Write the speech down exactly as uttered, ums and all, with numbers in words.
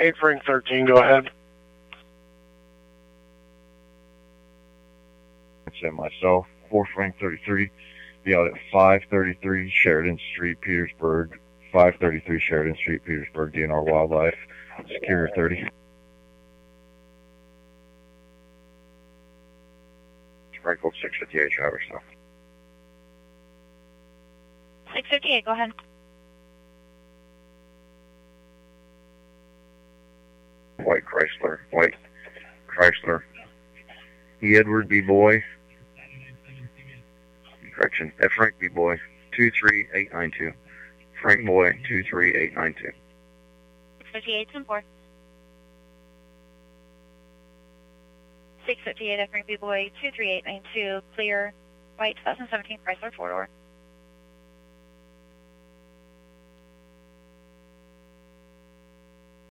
eight Frank thirteen, go ahead. And myself, four Frank thirty-three, be out at five thirty-three Sheridan Street, Petersburg, five thirty-three Sheridan Street, Petersburg, D N R Wildlife, Secure thirty. Frank code six fifty-eight, Traverse now. six fifty-eight, go ahead. White Chrysler, White Chrysler, E. Edward B. Boy, correction, F. Frank B. Boy, two three eight nine two. Frank Boy, two three eight nine two. six fifty-eight, ten four. six fifty-eight, F. Frank B. Boy, two three eight nine two, clear, white twenty seventeen Chrysler four-door.